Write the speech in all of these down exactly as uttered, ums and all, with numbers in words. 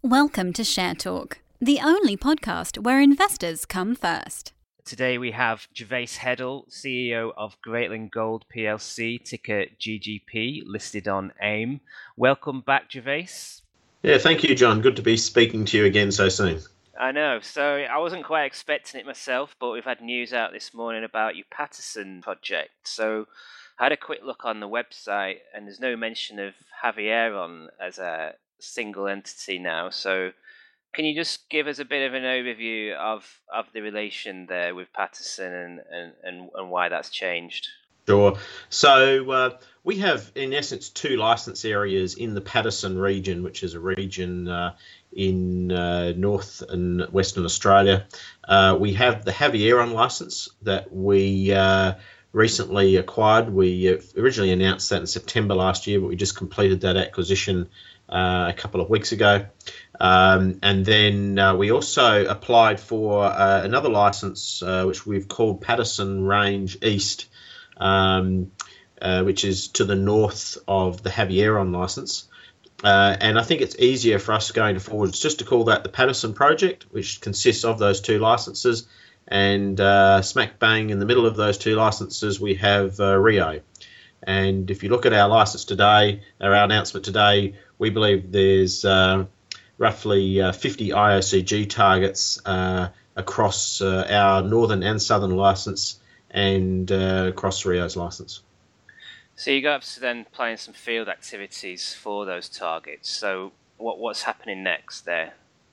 Welcome to Share Talk, the only podcast where investors come first. Today we have Gervais Heddle, C E O of Greatland Gold P L C, ticker G G P, listed on AIM. Welcome back, Gervais. Yeah, thank you, John. Good to be speaking to you again so soon. I know. So I wasn't quite expecting it myself, but we've had news out this morning about your Paterson project. So I had a quick look on the website, and there's no mention of Havieron as a single entity now. So can you just give us a bit of an overview of, of the relation there with Paterson and, and, and, and why that's changed? Sure. So uh, we have, in essence, two license areas in the Paterson region, which is a region uh, in uh, North and Western Australia. Uh, we have the Havieron license that we uh, recently acquired. We originally announced that in September last year, but we just completed that acquisition uh, a couple of weeks ago. Um, and then uh, we also applied for uh, another license, uh, which we've called Paterson Range East, um, uh, which is to the north of the Havieron license. Uh, and I think it's easier for us going forward just to call that the Paterson project, which consists of those two licenses. And uh, smack bang in the middle of those two licenses, we have uh, Rio. And if you look at our license today, our announcement today, we believe there's uh, roughly uh, fifty I O C G targets uh, across uh, our northern and southern license and uh, across Rio's license. So you got to then planning some field activities for those targets. So what what's happening next there?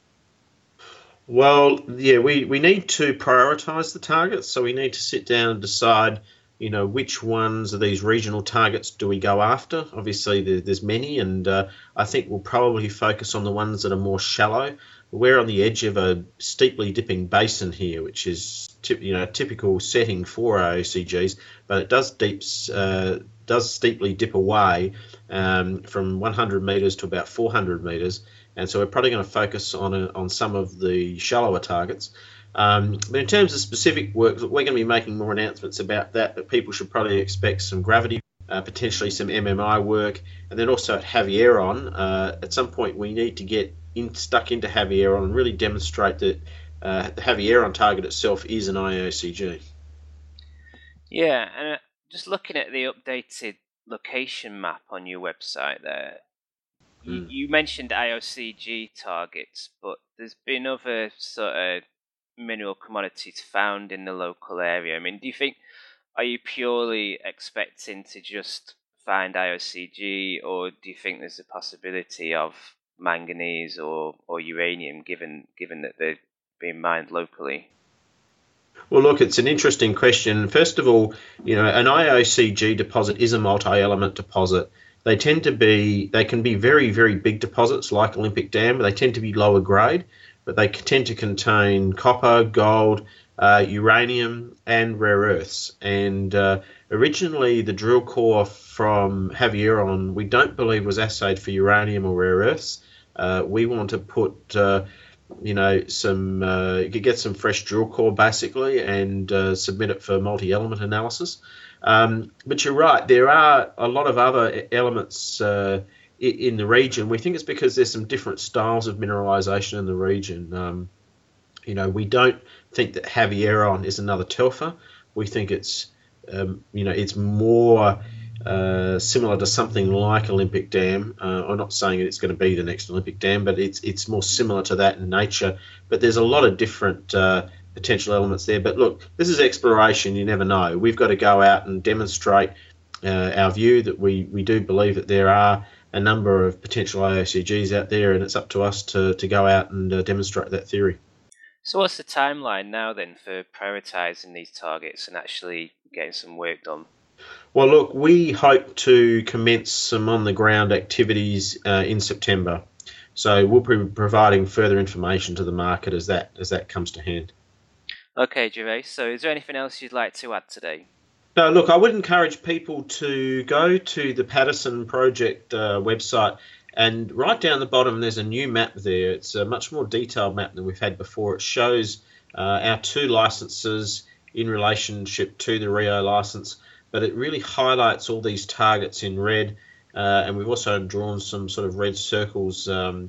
Well, yeah, we, we need to prioritise the targets. So we need to sit down and decide, you know, which ones of these regional targets do we go after? Obviously, there, there's many, and uh, I think we'll probably focus on the ones that are more shallow. We're on the edge of a steeply dipping basin here, which is tip, you know, a typical setting for I O C Gs, but it does deeps uh, does steeply dip away um, from one hundred metres to about four hundred metres, and so we're probably going to focus on a, on some of the shallower targets. Um, but in terms of specific work, we're going to be making more announcements about that, but people should probably expect some gravity, uh, potentially some M M I work, and then also at Havieron, uh, at some point we need to get in, stuck into Havieron and really demonstrate that uh, the Havieron target itself is an I O C G. Yeah, and uh, just looking at the updated location map on your website there, mm. you, you mentioned I O C G targets, but there's been other sort of mineral commodities found in the local area. I mean, do you think, are you purely expecting to just find I O C G, or do you think there's a possibility of manganese or, or uranium, given given that they're being mined locally? Well, look, it's an interesting question. First of all, you know, an I O C G deposit is a multi-element deposit. They tend to be, they can be very, very big deposits like Olympic Dam, but they tend to be lower grade, but they tend to contain copper, gold, uh, uranium, and rare earths. And uh, originally, the drill core from Havieron, we don't believe was assayed for uranium or rare earths. Uh, we want to put, uh, you know, some, uh, you could get some fresh drill core basically and uh, submit it for multi-element analysis. Um, but you're right, there are a lot of other elements uh, in the region. We think it's because there's some different styles of mineralisation in the region. Um, you know, we don't think that Havieron is another Telfer. We think it's, um, you know, it's more uh, similar to something like Olympic Dam. Uh, I'm not saying it's going to be the next Olympic Dam, but it's it's more similar to that in nature. But there's a lot of different uh, potential elements there. But look, this is exploration. You never know. We've got to go out and demonstrate uh, our view that we, we do believe that there are a number of potential I O C Gs out there, and it's up to us to, to go out and uh, demonstrate that theory. So what's the timeline now then for prioritising these targets and actually getting some work done? Well, look, we hope to commence some on-the-ground activities uh, in September. So we'll be providing further information to the market as that as that comes to hand. Okay, Gervais, so is there anything else you'd like to add today? No, look, I would encourage people to go to the Paterson Project uh, website, and right down the bottom there's a new map there. It's a much more detailed map than we've had before. It shows uh, our two licenses in relationship to the Rio license, but it really highlights all these targets in red, uh, and we've also drawn some sort of red circles um,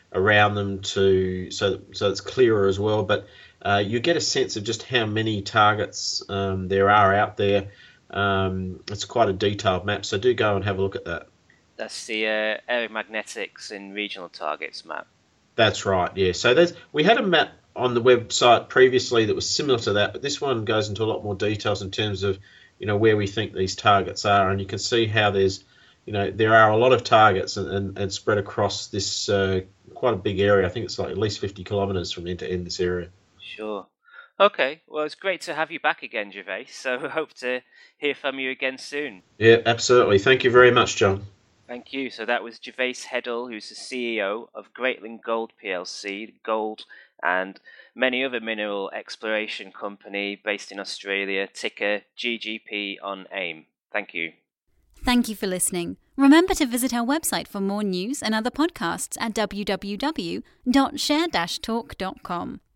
around them to so so it's clearer as well. But uh, you get a sense of just how many targets um, there are out there. Um, it's quite a detailed map, so do go and have a look at that. That's the uh, aeromagnetics and regional targets map. That's right, yeah. So there's we had a map on the website previously that was similar to that, but this one goes into a lot more details in terms of, you know, where we think these targets are, and you can see how there's, you know, there are a lot of targets and, and, and spread across this uh, quite a big area. I think it's like at least fifty kilometres from end to end, this area. Sure. Okay, well, it's great to have you back again, Gervais, so I hope to hear from you again soon. Yeah, absolutely. Thank you very much, John. Thank you. So that was Gervais Heddle, who's the C E O of Greatland Gold P L C, gold and many other mineral exploration company based in Australia, ticker G G P on AIM. Thank you. Thank you for listening. Remember to visit our website for more news and other podcasts at w w w dot share dash talk dot com.